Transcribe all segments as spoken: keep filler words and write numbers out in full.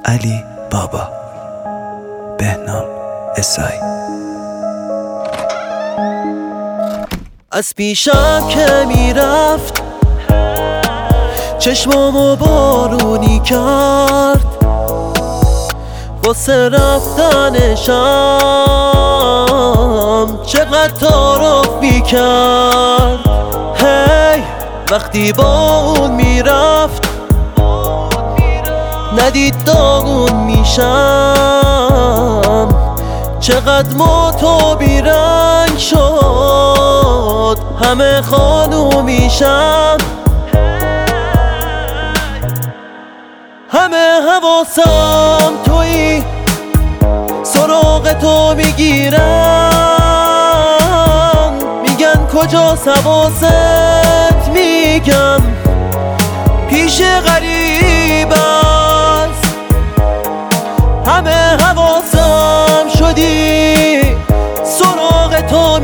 علی بابا، بهنام اسایی. از پیشم که میرفت چشمامو بارونی کرد، واسه رفتنشم چقدر تعارف میکرد. هی وقتی با اون میرفت ندید داغون میشم، چقدر موتو بیرنگ شد همه خانو میشم. همه حواسم تویی، سراغ تو میگیرن، میگن کجاست حواست، میگم پیش غریب است. همه حواسم شدی، سراغ تو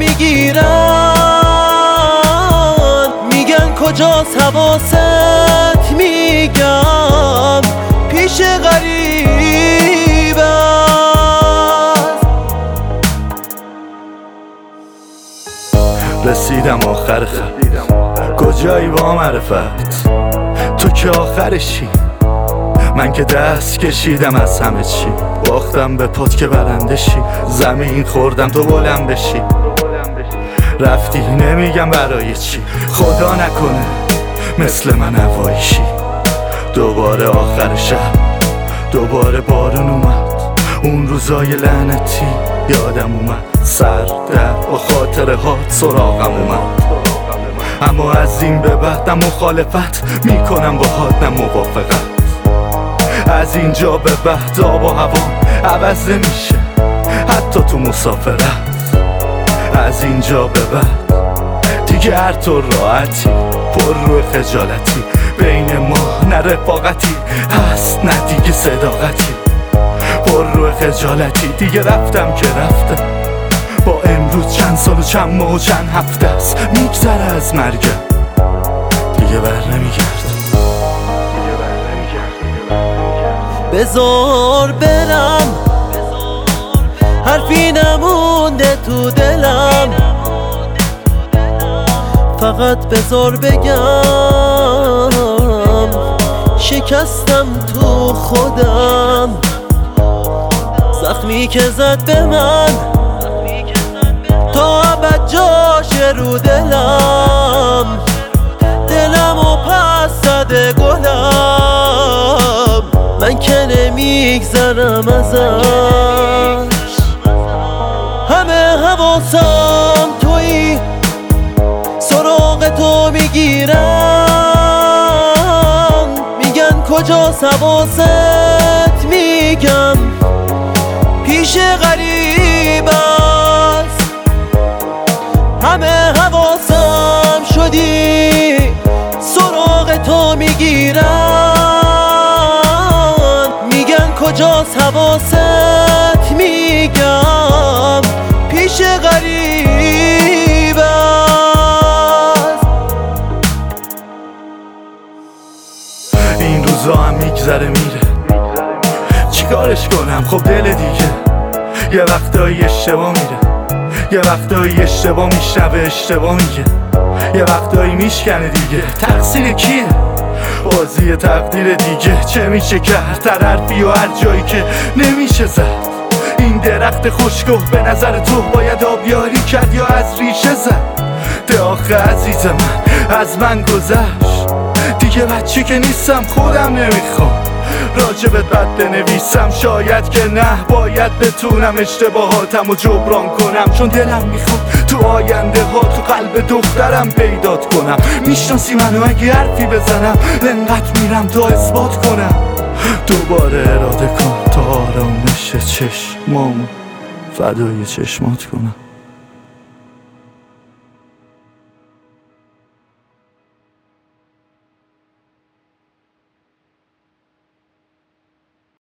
میگیرن، میگن کجاست حواست، میگم پیش غریب است. رسیدم آخر خط، کجایی با معرفت؟ تو که آخرشی، من که دست کشیدم از همه چی. باختم به پات که برنده شی، زمین خوردم تو بلند بشی. رفتی نمیگم برای چی، خدا نکنه مثل من هواییشی. دوباره آخر شب، دوباره بارون اومد، اون روزای لعنتی یادم اومد. سر در با خاطره هات سراغم اومد، اما از این به بعد نه مخالفت میکنم با هات نه موافقت. از اینجا به بعد آب و هوا عوض نمیشه حتی تو مسافرت. از اینجا به بعد دیگه هر طور راحتی، پر رو خجالتی، بین ما نه رفاقتی هست نه دیگه صداقتی. پر رو خجالتی دیگه رفتم که رفتم، با امروز چند سال و چند ماه و چند هفته است میگذره از مرگم، دیگه بر نمیگرد. بذار برم، حرفی نمونده تو دلم، فقط بذار بگم شکستم تو خودم. زخمی که زد به من تا ابد جاشه رو دلم، دلم و پس زده گلم، من که نمیگذرم ازش. همه حواسم تویی، سراغ تو میگیرن، میگن کجاست حواست، میگم پیش غریب است. همه حواسم شدی، سراغ تو میگیرن، میگن کجاست حواست، میگم پیش غریب است. این روزا هم میگذره میره، چیکارش کنم خب دل دیگه. یه وقتایی اشتباه میره، یه وقتایی اشتباه میشنوه اشتباه میگه، یه وقتایی میشکنه دیگه. تقصیر کیه؟ بازی تقدیر دیگه. چه میشه کرد؟ هر حرفی و هر جایی که نمیشه زد. این درخت خشکو به نظر تو باید آبیاری کرد یا از ریشه زد؟ ده آخه عزیز من از من گذشت، دیگه بچه که نیستم خودم نمیخوام راجبت بد بنویسم. شاید که نه، باید بتونم اشتباهاتم رو جبران کنم، چون دلم میخواد تو آینده ها تو قلب دخترم پیدات کنم. میشناسی منو اگه حرفی بزنم، لنقدر میرم تا اثبات کنم. دوباره اراده کن تا آرامش چشمامو فدای چشمات کنم.